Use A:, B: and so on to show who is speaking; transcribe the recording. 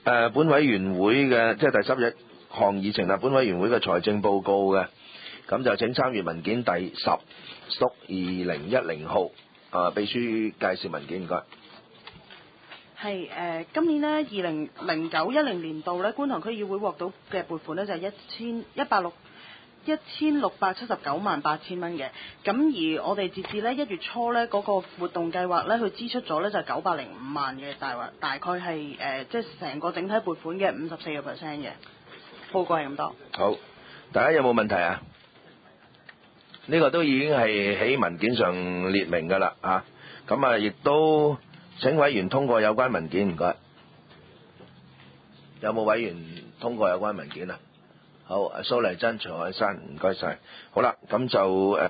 A: 本委員會嘅即係第11項議程啦，本委員會嘅財政報告嘅，咁就請參閱文件第10屬2010號，秘書介紹文件，唔該。
B: 係今年呢2009-10年度咧，觀塘區議會獲到嘅撥款咧就係16798000蚊嘅。咁而我哋截至咧1月初咧嗰個活動計劃咧，佢支出咗咧就係905萬嘅，大概係即係成個整體撥款嘅54%嘅。報告係咁多。
A: 好，大家有冇問題啊？呢個都已經係喺文件上列明㗎啦啊！咁啊，亦都請委員通過有關文件，唔該。有冇委員通過有關文件啊？好，蘇麗珍、徐海山，唔該晒。好啦，咁就